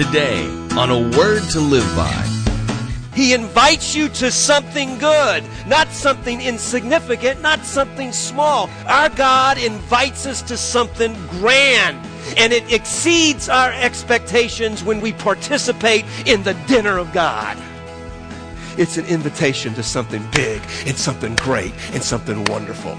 Today on A Word to Live By. He invites you to something good, not something insignificant, not something small. Our God invites us to something grand, and it exceeds our expectations when we participate in the dinner of God. It's an invitation to something big and something great and something wonderful.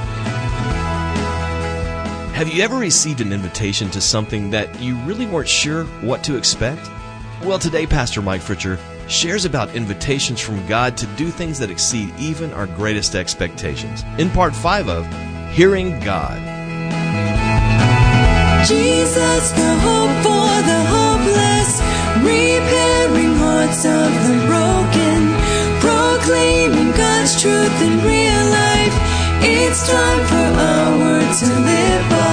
Have you ever received an invitation to something that you really weren't sure what to expect? Well, today Pastor Mike Fritcher shares about invitations from God to do things that exceed even our greatest expectations. In part 5 of Hearing God. Jesus, the hope for the hopeless, repairing hearts of the broken, proclaiming God's truth in real life. It's time for our word to live by.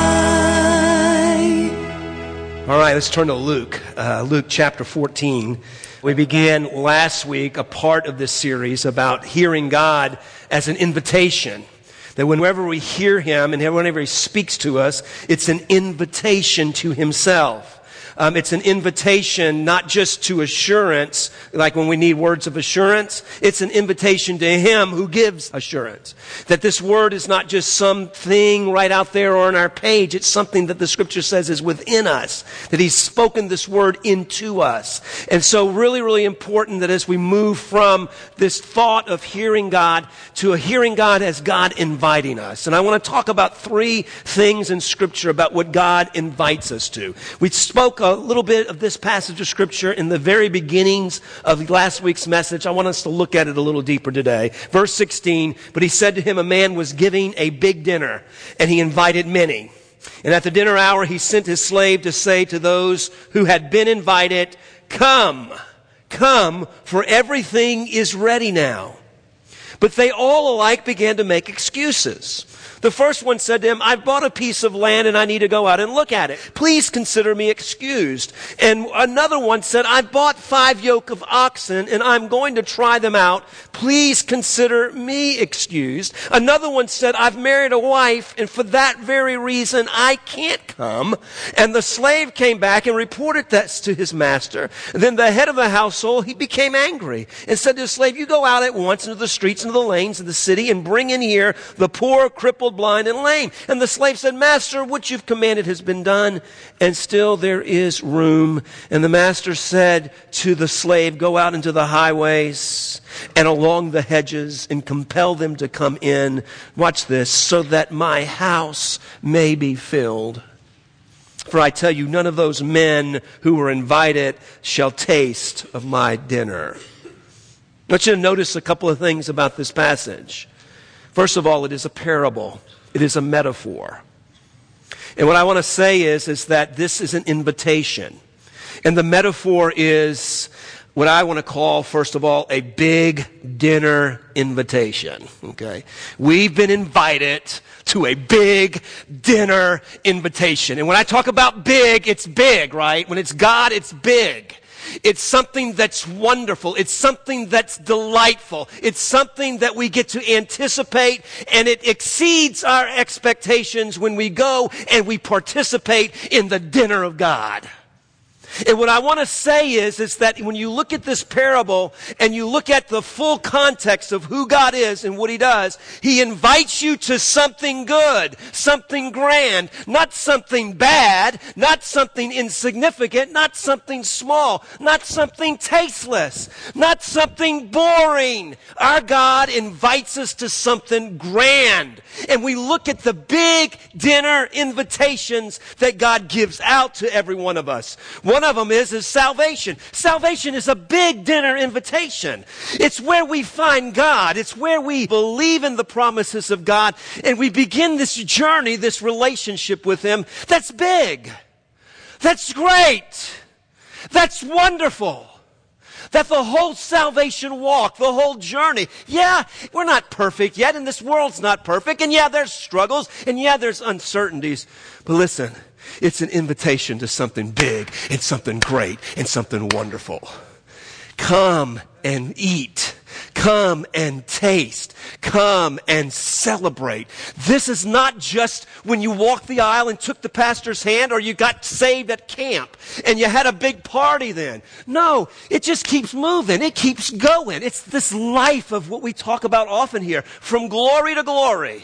All right, let's turn to Luke. Luke chapter 14. We began last week a part of this series about hearing God as an invitation. That whenever we hear Him and whenever He speaks to us, it's an invitation to Himself. It's an invitation not just to assurance, like when we need words of assurance. It's an invitation to Him who gives assurance. That this word is not just something right out there or on our page. It's something that the Scripture says is within us. That He's spoken this word into us. And so really, really important that as we move from this thought of hearing God to a hearing God as God inviting us. And I want to talk about 3 things in Scripture about what God invites us to. We spoke a little bit of this passage of Scripture in the very beginnings of last week's message. I want us to look at it a little deeper today. Verse 16, but he said to him, a man was giving a big dinner, and he invited many. And at the dinner hour, he sent his slave to say to those who had been invited, come, for everything is ready now. But they all alike began to make excuses. The first one said to him, I've bought a piece of land and I need to go out and look at it. Please consider me excused. And another one said, I've bought 5 yoke of oxen and I'm going to try them out. Please consider me excused. Another one said, I've married a wife and for that very reason I can't come. And the slave came back and reported that to his master. And then the head of the household, he became angry and said to his slave, you go out at once into the streets and the lanes of the city and bring in here the poor, crippled, blind, and lame. And the slave said, Master, what you've commanded has been done, and still there is room. And the master said to the slave, go out into the highways and along the hedges and compel them to come in. Watch this, so that my house may be filled. For I tell you, none of those men who were invited shall taste of my dinner. I want you to notice a couple of things about this passage. First of all, it is a parable. It is a metaphor. And what I want to say is that this is an invitation. And the metaphor is what I want to call, first of all, a big dinner invitation. Okay? We've been invited to a big dinner invitation. And when I talk about big, it's big, right? When it's God, it's big. It's something that's wonderful. It's something that's delightful. It's something that we get to anticipate, and it exceeds our expectations when we go and we participate in the dinner of God. And what I want to say is that when you look at this parable and you look at the full context of who God is and what He does, He invites you to something good, something grand, not something bad, not something insignificant, not something small, not something tasteless, not something boring. Our God invites us to something grand. And we look at the big dinner invitations that God gives out to every one of us. One of them is salvation. Salvation is a big dinner invitation. It's where we find God. It's where we believe in the promises of God, and we begin this journey, this relationship with Him. That's big. That's great. That's wonderful. That the whole salvation walk, the whole journey, yeah, we're not perfect yet, and this world's not perfect, and yeah, there's struggles, and yeah, there's uncertainties. But listen, it's an invitation to something big, and something great, and something wonderful. Come and eat. Come and taste. Come and celebrate. This is not just when you walked the aisle and took the pastor's hand or you got saved at camp and you had a big party then. No, it just keeps moving. It keeps going. It's this life of what we talk about often here, from glory to glory,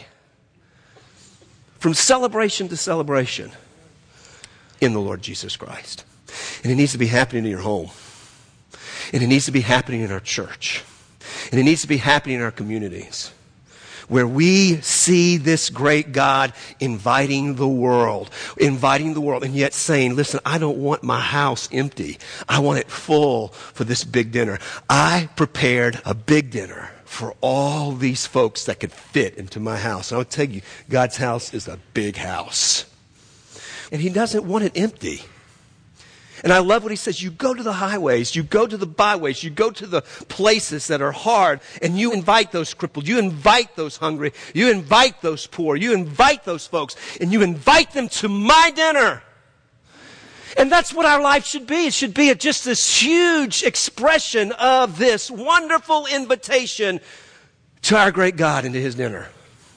from celebration to celebration in the Lord Jesus Christ. And it needs to be happening in your home. And it needs to be happening in our church. And it needs to be happening in our communities, where we see this great God inviting the world, and yet saying, listen, I don't want my house empty. I want it full for this big dinner. I prepared a big dinner for all these folks that could fit into my house. And I'll tell you, God's house is a big house. And he doesn't want it empty. And I love what he says. You go to the highways, you go to the byways, you go to the places that are hard, and you invite those crippled, you invite those hungry, you invite those poor, you invite those folks, and you invite them to my dinner. And that's what our life should be. It should be just this huge expression of this wonderful invitation to our great God and to his dinner.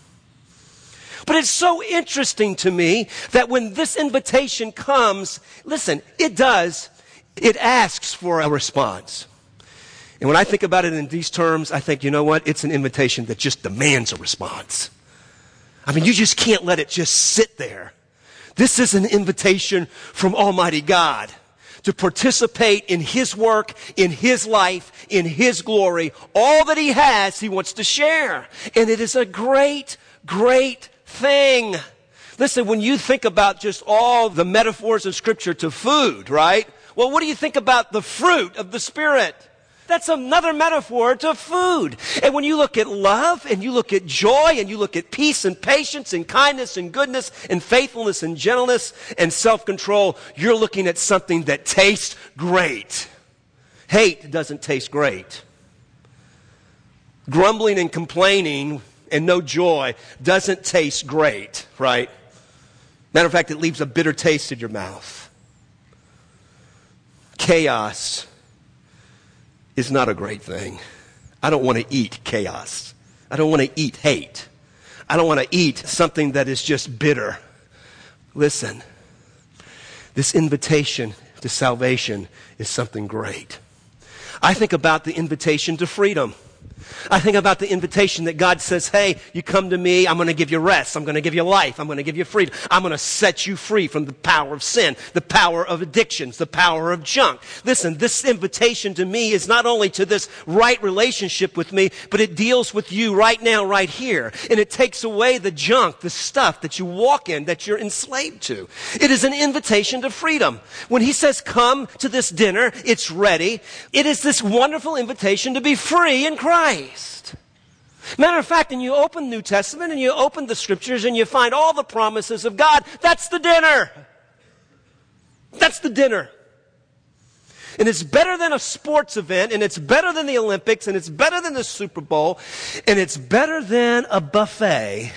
But it's so interesting to me that when this invitation comes, listen, it asks for a response. And when I think about it in these terms, I think, you know what? It's an invitation that just demands a response. I mean, you just can't let it just sit there. This is an invitation from Almighty God to participate in his work, in his life, in his glory. All that he has, he wants to share. And it is a great, great thing. Listen, when you think about just all the metaphors of Scripture to food, right? Well, what do you think about the fruit of the Spirit? That's another metaphor to food. And when you look at love, and you look at joy, and you look at peace and patience and kindness and goodness and faithfulness and gentleness and self-control, you're looking at something that tastes great. Hate doesn't taste great. Grumbling and complaining and no joy doesn't taste great, right? Matter of fact, it leaves a bitter taste in your mouth. Chaos is not a great thing. I don't want to eat chaos. I don't want to eat hate. I don't want to eat something that is just bitter. Listen, this invitation to salvation is something great. I think about the invitation to freedom. I think about the invitation that God says, hey, you come to me, I'm going to give you rest, I'm going to give you life, I'm going to give you freedom, I'm going to set you free from the power of sin, the power of addictions, the power of junk. Listen, this invitation to me is not only to this right relationship with me, but it deals with you right now, right here. And it takes away the junk, the stuff that you walk in, that you're enslaved to. It is an invitation to freedom. When he says, come to this dinner, it's ready. It is this wonderful invitation to be free in Christ. Matter of fact, when you open the New Testament and you open the Scriptures and you find all the promises of God, that's the dinner. That's the dinner. And it's better than a sports event, and it's better than the Olympics, and it's better than the Super Bowl, and it's better than a buffet.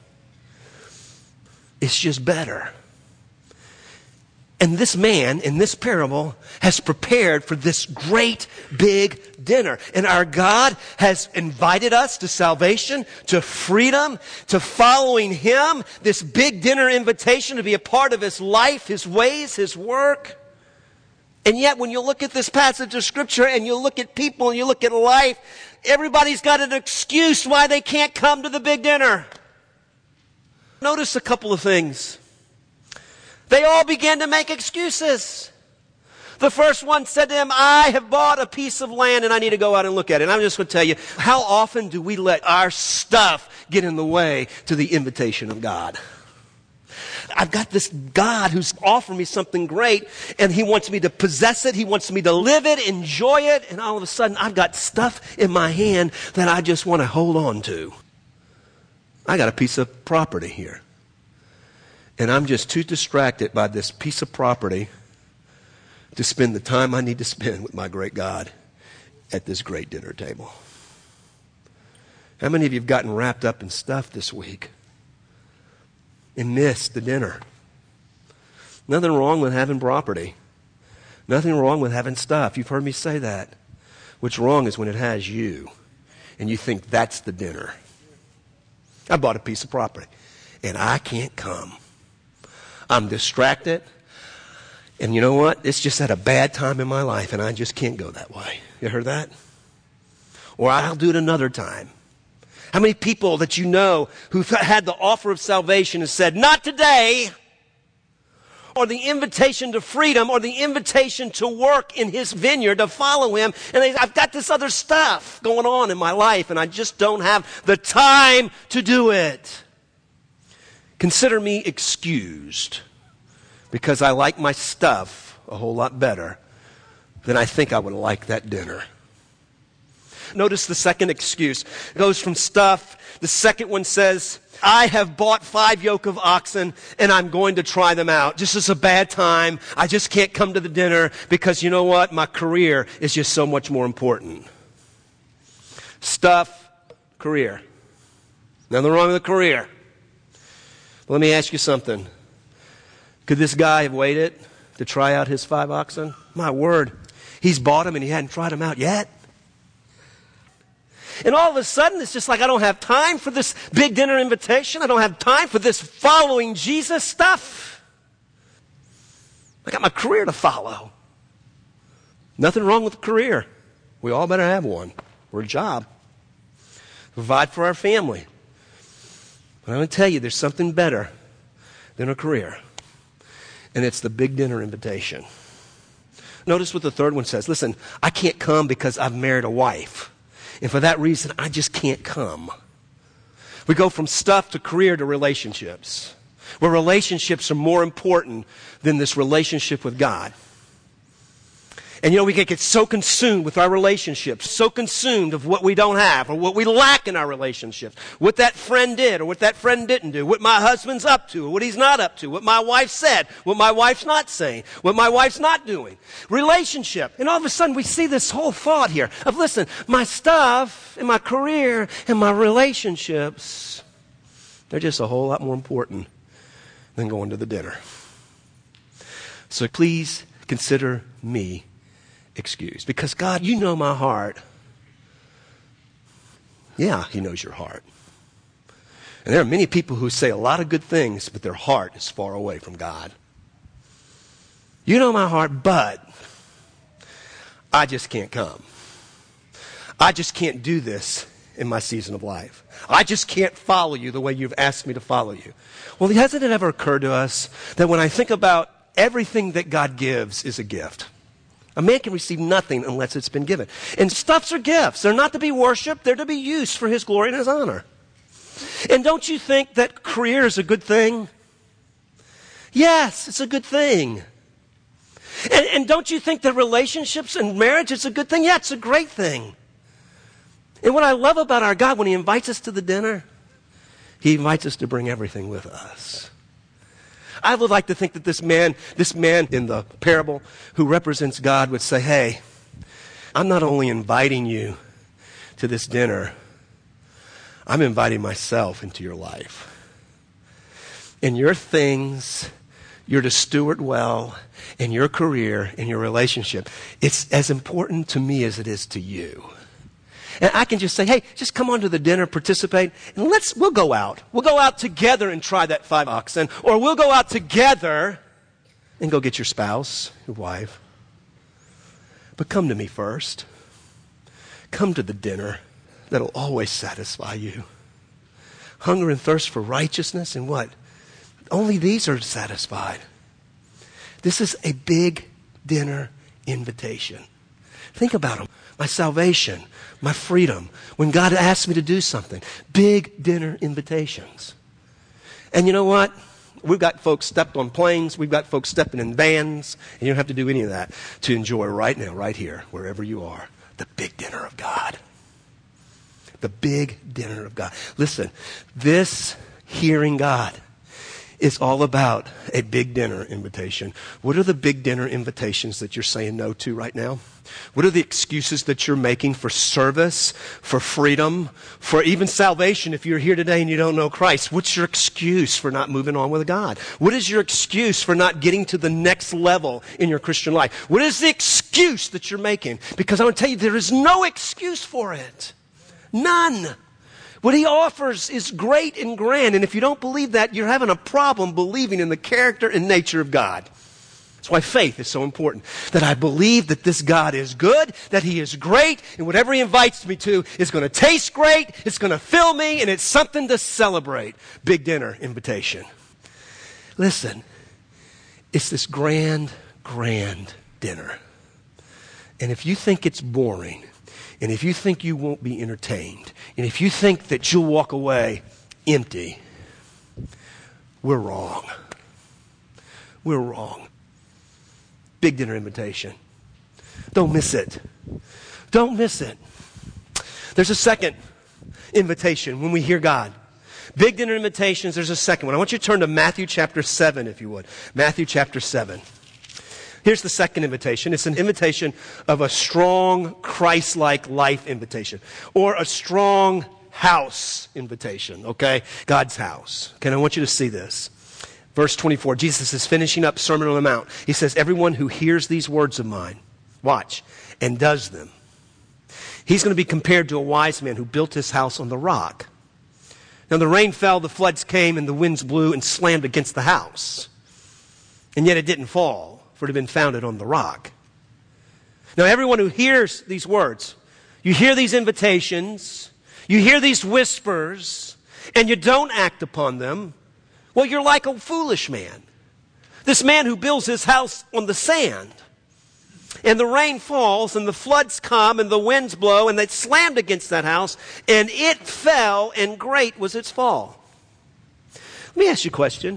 It's just better. And this man in this parable has prepared for this great big dinner. And our God has invited us to salvation, to freedom, to following him. This big dinner invitation to be a part of his life, his ways, his work. And yet when you look at this passage of Scripture and you look at people and you look at life, everybody's got an excuse why they can't come to the big dinner. Notice a couple of things. They all began to make excuses. The first one said to him, I have bought a piece of land and I need to go out and look at it. And I'm just going to tell you, how often do we let our stuff get in the way to the invitation of God? I've got this God who's offering me something great, and he wants me to possess it. He wants me to live it, enjoy it. And all of a sudden, I've got stuff in my hand that I just want to hold on to. I got a piece of property here. And I'm just too distracted by this piece of property to spend the time I need to spend with my great God at this great dinner table. How many of you have gotten wrapped up in stuff this week and missed the dinner? Nothing wrong with having property. Nothing wrong with having stuff. You've heard me say that. What's wrong is when it has you and you think that's the dinner. I bought a piece of property, and I can't come. I'm distracted, and you know what? It's just at a bad time in my life, and I just can't go that way. You heard that? Or I'll do it another time. How many people that you know who've had the offer of salvation and said, not today, or the invitation to freedom, or the invitation to work in his vineyard, to follow him, and I've got this other stuff going on in my life, and I just don't have the time to do it. Consider me excused, because I like my stuff a whole lot better than I think I would like that dinner. Notice the second excuse. It goes from stuff. The second one says, I have bought 5 yoke of oxen and I'm going to try them out. Just as a bad time. I just can't come to the dinner because you know what? My career is just so much more important. Stuff, career. Nothing wrong with a career. Let me ask you something. Could this guy have waited to try out his 5 oxen? My word. He's bought them and he hadn't tried them out yet. And all of a sudden, it's just like I don't have time for this big dinner invitation. I don't have time for this following Jesus stuff. I got my career to follow. Nothing wrong with a career. We all better have one. We're a job. Provide for our family. But I'm going to tell you, there's something better than a career. And it's the big dinner invitation. Notice what the third one says. Listen, I can't come because I've married a wife. And for that reason, I just can't come. We go from stuff to career to relationships, where relationships are more important than this relationship with God. And you know, we can get so consumed with our relationships, so consumed of what we don't have or what we lack in our relationships, what that friend did or what that friend didn't do, what my husband's up to or what he's not up to, what my wife said, what my wife's not saying, what my wife's not doing. Relationship. And all of a sudden we see this whole thought here of, listen, my stuff and my career and my relationships, they're just a whole lot more important than going to the dinner. So please consider me excused. Because God, you know my heart. Yeah, he knows your heart. And there are many people who say a lot of good things, but their heart is far away from God. You know my heart, but I just can't come. I just can't do this in my season of life. I just can't follow you the way you've asked me to follow you. Well, hasn't it ever occurred to us that when I think about everything that God gives is a gift? A man can receive nothing unless it's been given. And stuffs are gifts. They're not to be worshiped. They're to be used for his glory and his honor. And don't you think that career is a good thing? Yes, it's a good thing. And don't you think that relationships and marriage is a good thing? Yeah, it's a great thing. And what I love about our God, when he invites us to the dinner, he invites us to bring everything with us. I would like to think that this man in the parable who represents God would say, hey, I'm not only inviting you to this dinner, I'm inviting myself into your life. And your things, you're to steward well, and your career and your relationship, it's as important to me as it is to you. And I can just say, hey, just come on to the dinner, participate, and we'll go out. We'll go out together and try that 5 oxen. Or we'll go out together and go get your spouse, your wife. But come to me first. Come to the dinner that'll always satisfy you. Hunger and thirst for righteousness, and what? Only these are satisfied. This is a big dinner invitation. Think about them. My salvation, my freedom, when God asks me to do something. Big dinner invitations. And you know what? We've got folks stepped on planes. We've got folks stepping in vans. And you don't have to do any of that to enjoy right now, right here, wherever you are, the big dinner of God. The big dinner of God. Listen, this hearing God is all about a big dinner invitation. What are the big dinner invitations that you're saying no to right now? What are the excuses that you're making for service, for freedom, for even salvation if you're here today and you don't know Christ? What's your excuse for not moving on with God? What is your excuse for not getting to the next level in your Christian life? What is the excuse that you're making? Because I want to tell you, there is no excuse for it. None. What he offers is great and grand. And if you don't believe that, you're having a problem believing in the character and nature of God. That's why faith is so important. That I believe that this God is good, that he is great, and whatever he invites me to is going to taste great, it's going to fill me, and it's something to celebrate. Big dinner invitation. Listen, it's this grand, grand dinner. And if you think it's boring, and if you think you won't be entertained, and if you think that you'll walk away empty, we're wrong. We're wrong. Big dinner invitation. Don't miss it. Don't miss it. There's a second invitation when we hear God. Big dinner invitations, there's a second one. I want you to turn to Matthew chapter 7, if you would. Matthew chapter 7. Here's the second invitation. It's an invitation of a strong, Christ-like life invitation. Or a strong house invitation, okay? God's house. Okay, and I want you to see this. Verse 24, Jesus is finishing up Sermon on the Mount. He says, everyone who hears these words of mine, watch, and does them, he's going to be compared to a wise man who built his house on the rock. Now the rain fell, the floods came, and the winds blew and slammed against the house. And yet it didn't fall, for it had been founded on the rock. Now everyone who hears these words, you hear these invitations, you hear these whispers, and you don't act upon them, well, you're like a foolish man. This man who builds his house on the sand. And the rain falls, and the floods come, and the winds blow, and they slammed against that house, and it fell, and great was its fall. Let me ask you a question.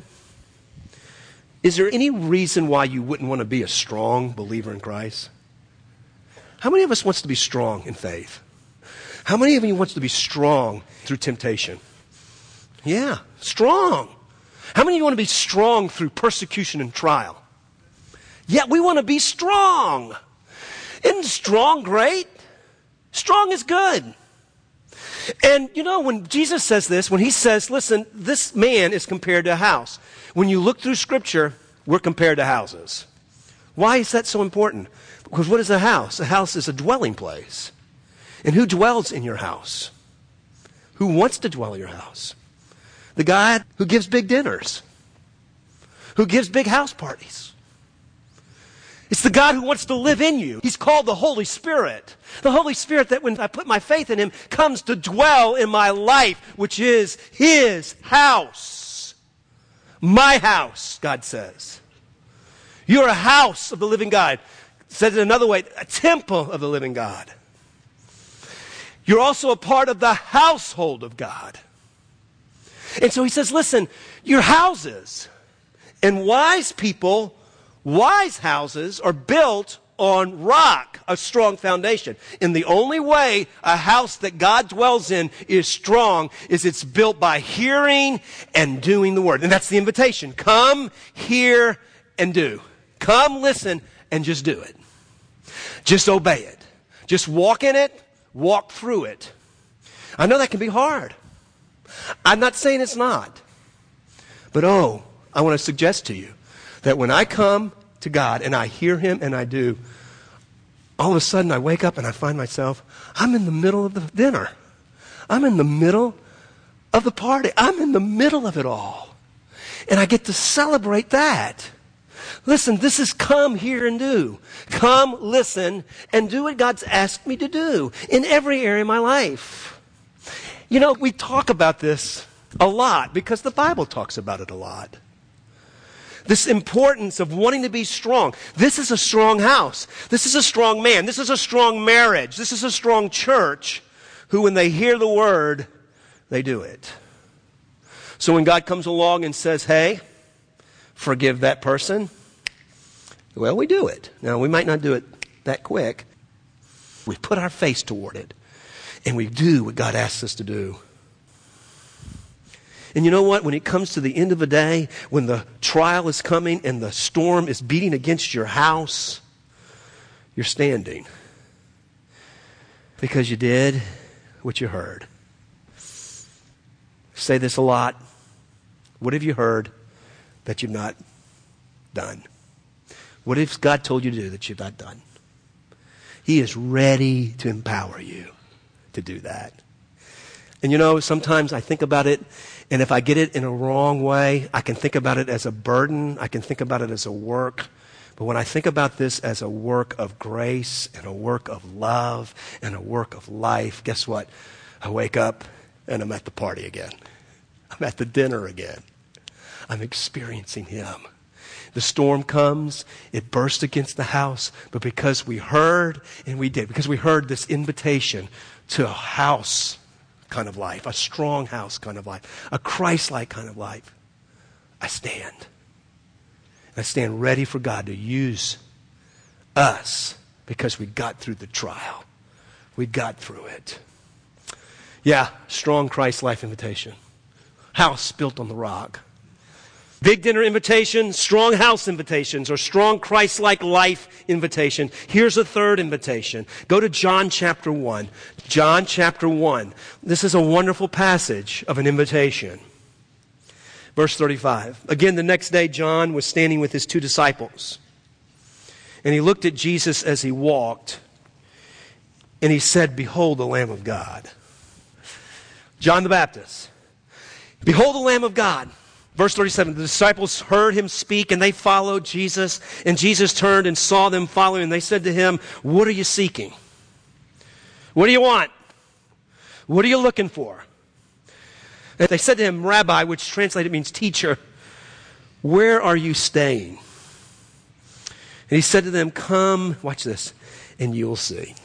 Is there any reason why you wouldn't want to be a strong believer in Christ? How many of us wants to be strong in faith? How many of you wants to be strong through temptation? Yeah, strong. How many of you want to be strong through persecution and trial? Yeah, we want to be strong. Isn't strong great? Strong is good. And you know, when Jesus says this, when he says, listen, this man is compared to a house. When you look through Scripture, we're compared to houses. Why is that so important? Because what is a house? A house is a dwelling place. And who dwells in your house? Who wants to dwell in your house? The God who gives big dinners, who gives big house parties. It's the God who wants to live in you. He's called the Holy Spirit. The Holy Spirit that when I put my faith in him comes to dwell in my life, which is his house. My house, God says. You're a house of the living God. Said it another way, a temple of the living God. You're also a part of the household of God. And so he says, listen, your houses and wise people, wise houses are built on rock, a strong foundation. And the only way a house that God dwells in is strong is it's built by hearing and doing the word. And that's the invitation. Come, hear, and do. Come, listen, and just do it. Just obey it. Just walk in it, walk through it. I know that can be hard. I'm not saying it's not. But I want to suggest to you that when I come to God and I hear him and I do, all of a sudden I wake up and I find myself, I'm in the middle of the dinner. I'm in the middle of the party. I'm in the middle of it all. And I get to celebrate that. Listen, this is come, hear, and do. Come, listen, and do what God's asked me to do in every area of my life. You know, we talk about this a lot because the Bible talks about it a lot. This importance of wanting to be strong. This is a strong house. This is a strong man. This is a strong marriage. This is a strong church who, when they hear the word, they do it. So when God comes along and says, hey, forgive that person, well, we do it. Now, we might not do it that quick. We put our face toward it. And we do what God asks us to do. And you know what? When it comes to the end of the day, when the trial is coming and the storm is beating against your house, you're standing. Because you did what you heard. I say this a lot. What have you heard that you've not done? What has God told you to do that you've not done? He is ready to empower you to do that. And you know, sometimes I think about it, and if I get it in a wrong way, I can think about it as a burden. I can think about it as a work. But when I think about this as a work of grace and a work of love and a work of life, guess what? I wake up and I'm at the party again. I'm at the dinner again. I'm experiencing Him. The storm comes, it bursts against the house, but because we heard, and we did, because we heard this invitation to a house kind of life, a strong house kind of life, a Christ-like kind of life, I stand. I stand ready for God to use us because we got through the trial. We got through it. Yeah, strong Christ-life invitation. House built on the rock. Big dinner invitation, strong house invitations, or strong Christ-like life invitation. Here's a third invitation. Go to John chapter 1. John chapter 1. This is a wonderful passage of an invitation. Verse 35. Again, the next day, John was standing with his 2 disciples. And he looked at Jesus as he walked. And he said, "Behold the Lamb of God." John the Baptist. "Behold the Lamb of God." Verse 37, the disciples heard him speak and they followed Jesus. And Jesus turned and saw them following. And they said to him, "What are you seeking? What do you want? What are you looking for?" And they said to him, "Rabbi," which translated means teacher, "where are you staying?" And he said to them, "Come," watch this, "and you will see."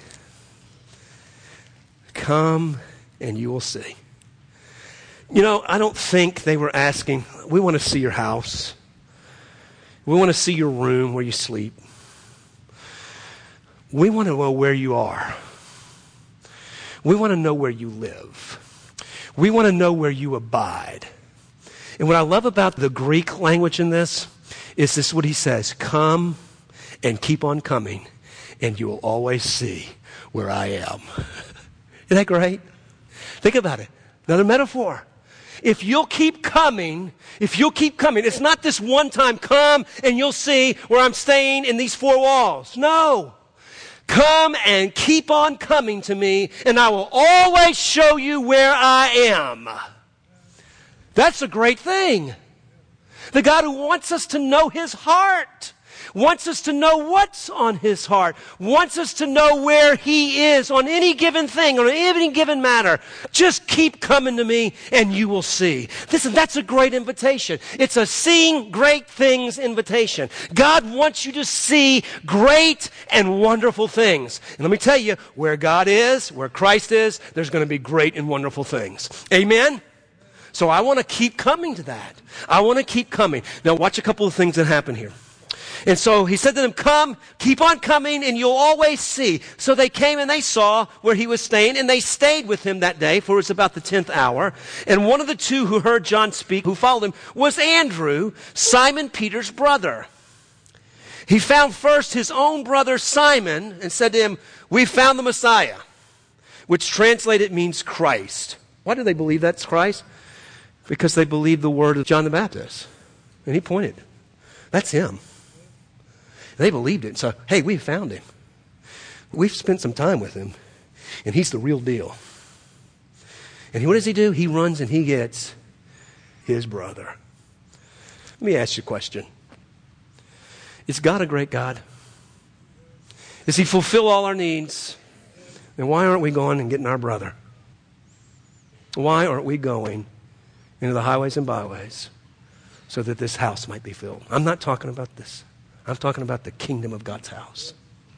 Come and you will see. You know, I don't think they were asking, "We want to see your house. We want to see your room where you sleep. We want to know where you are. We want to know where you live. We want to know where you abide." And what I love about the Greek language in this is this what he says, "Come and keep on coming, and you will always see where I am." Isn't that great? Think about it. Another metaphor. If you'll keep coming, it's not this one time, "Come and you'll see where I'm staying in these 4 walls." No. Come and keep on coming to me, and I will always show you where I am. That's a great thing. The God who wants us to know His heart, wants us to know what's on His heart, wants us to know where He is on any given thing, on any given matter. Just keep coming to me and you will see. Listen, that's a great invitation. It's a seeing great things invitation. God wants you to see great and wonderful things. And let me tell you, where God is, where Christ is, there's going to be great and wonderful things. Amen? So I want to keep coming to that. I want to keep coming. Now watch a couple of things that happen here. And so he said to them, "Come, keep on coming, and you'll always see." So they came and they saw where he was staying, and they stayed with him that day, for it was about the 10th hour. And one of the 2 who heard John speak, who followed him, was Andrew, Simon Peter's brother. He found first his own brother Simon and said to him, "We found the Messiah," which translated means Christ. Why do they believe that's Christ? Because they believed the word of John the Baptist. And he pointed. That's him. They believed it. So, hey, we found him. We've spent some time with him. And he's the real deal. And what does he do? He runs and he gets his brother. Let me ask you a question. Is God a great God? Does He fulfill all our needs? Then why aren't we going and getting our brother? Why aren't we going into the highways and byways so that this house might be filled? I'm not talking about this. I'm talking about the kingdom of God's house.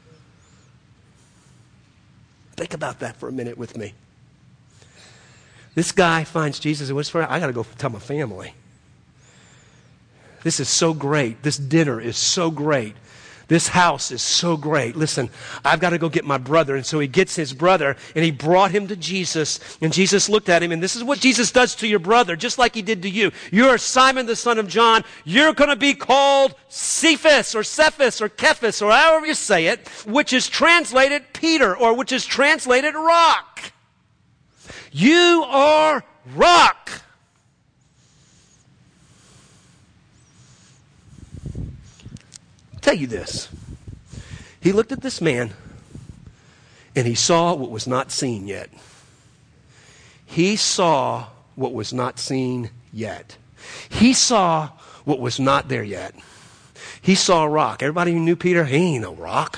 Think about that for a minute with me. This guy finds Jesus and whispers, "I got to go tell my family. This is so great. This dinner is so great. This house is so great. Listen, I've got to go get my brother." And so he gets his brother and he brought him to Jesus. And Jesus looked at him, and this is what Jesus does to your brother, just like He did to you. "You're Simon the son of John. You're going to be called Cephas or Cephas or however you say it, which is translated Peter, or which is translated rock. You are rock." Tell you this. He looked at this man and he saw what was not seen yet. He saw what was not seen yet. He saw what was not there yet. He saw a rock. Everybody who knew Peter, he ain't no rock.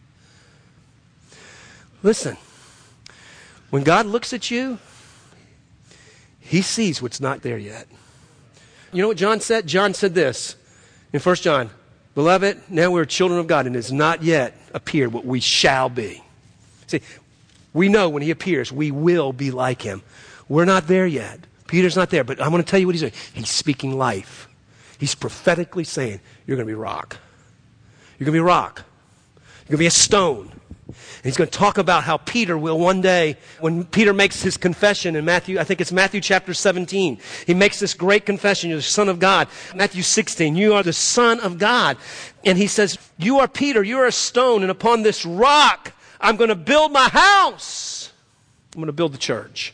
Listen, when God looks at you, he sees what's not there yet. You know what John said? John said this in 1 John, Beloved, now we're children of God, and it has not yet appeared what we shall be. See, we know when he appears, we will be like him. We're not there yet. Peter's not there, but I'm going to tell you what he's doing. He's speaking life. He's prophetically saying, you're going to be rock. You're going to be rock. You're going to be a stone. And he's going to talk about how Peter will one day, when Peter makes his confession in Matthew, I think it's Matthew chapter 17. He makes this great confession, you're the Son of God. Matthew 16, you are the Son of God. And he says, you are Peter, you are a stone, and upon this rock, I'm going to build my house. I'm going to build the church.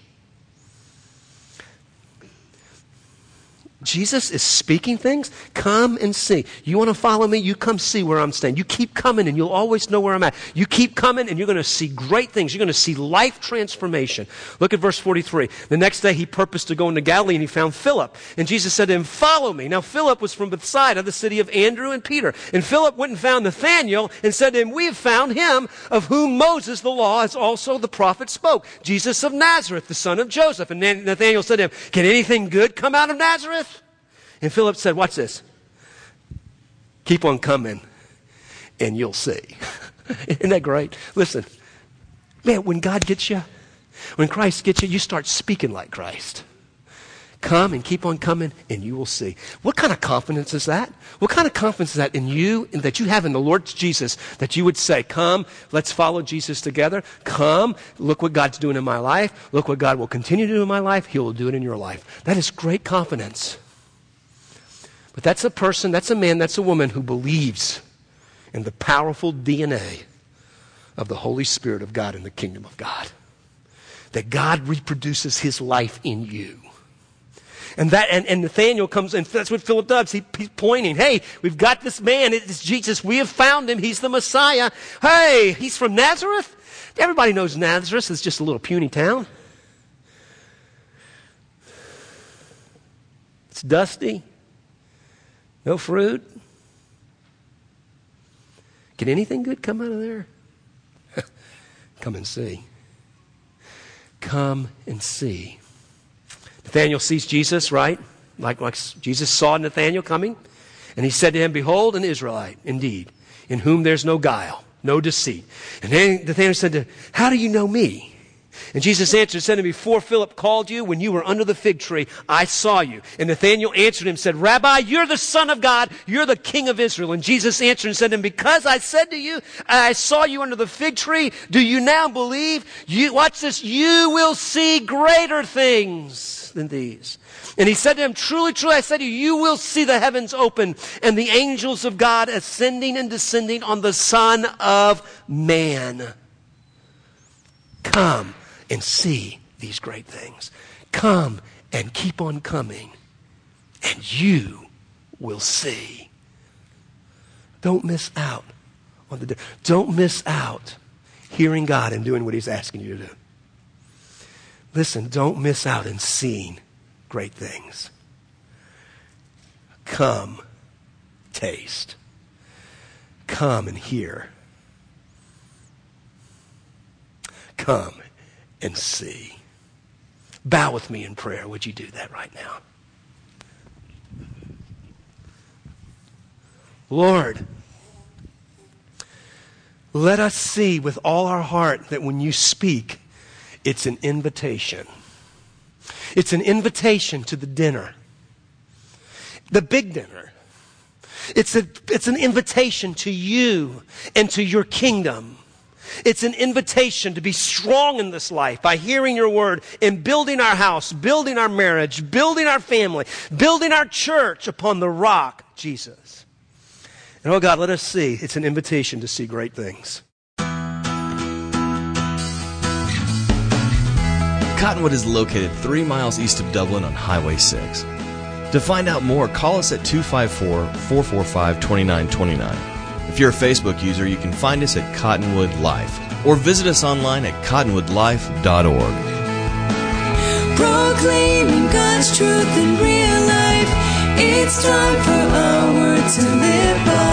Jesus is speaking things. Come and see. You want to follow me? You come see where I'm staying. You keep coming and you'll always know where I'm at. You keep coming and you're going to see great things. You're going to see life transformation. Look at verse 43. The next day he purposed to go into Galilee and he found Philip. And Jesus said to him, follow me. Now Philip was from Bethsaida, the city of Andrew and Peter. And Philip went and found Nathanael and said to him, we have found him of whom Moses, the law, as also the prophet spoke. Jesus of Nazareth, the son of Joseph. And then Nathanael said to him, can anything good come out of Nazareth? And Philip said, watch this. Keep on coming and you'll see. Isn't that great? Listen, man, when God gets you, when Christ gets you, you start speaking like Christ. Come and keep on coming and you will see. What kind of confidence is that? What kind of confidence is that in you and that you have in the Lord Jesus, that you would say, come, let's follow Jesus together. Come, look what God's doing in my life. Look what God will continue to do in my life. He will do it in your life. That is great confidence. But that's a person, that's a man, that's a woman who believes in the powerful DNA of the Holy Spirit of God in the kingdom of God. That God reproduces his life in you. And Nathanael comes, and that's what Philip does. He's pointing, hey, we've got this man, it's Jesus, we have found him, he's the Messiah. Hey, he's from Nazareth? Everybody knows Nazareth is just a little puny town. It's dusty. No fruit. Can anything good come out of there? Come and see. Come and see. Nathanael sees Jesus, right? Like Jesus saw Nathanael coming. And he said to him, behold, an Israelite, indeed, in whom there's no guile, no deceit. And then Nathanael said to him, how do you know me? And Jesus answered and said to him, before Philip called you, when you were under the fig tree, I saw you. And Nathanael answered him and said, Rabbi, you're the Son of God. You're the King of Israel. And Jesus answered and said to him, because I said to you, I saw you under the fig tree, do you now believe? Watch this. You will see greater things than these. And he said to him, truly, truly, I say to you, you will see the heavens open and the angels of God ascending and descending on the Son of Man. Come and see these great things. Come and keep on coming, and you will see. Don't miss out on the. Don't miss out hearing God and doing what he's asking you to do. Listen, don't miss out in seeing great things. Come, taste. Come and hear. Come and see. Bow with me in prayer. Would you do that right now? Lord, let us see with all our heart that when you speak, it's an invitation. It's an invitation to the dinner. The big dinner. It's an invitation to you and to your kingdom. It's an invitation to be strong in this life by hearing your word and building our house, building our marriage, building our family, building our church upon the rock, Jesus. And oh God, let us see. It's an invitation to see great things. Cottonwood is located 3 miles east of Dublin on Highway 6. To find out more, call us at 254-445-2929. If you're a Facebook user, you can find us at Cottonwood Life or visit us online at cottonwoodlife.org. proclaiming God's truth in real life. It's time for our word to live by.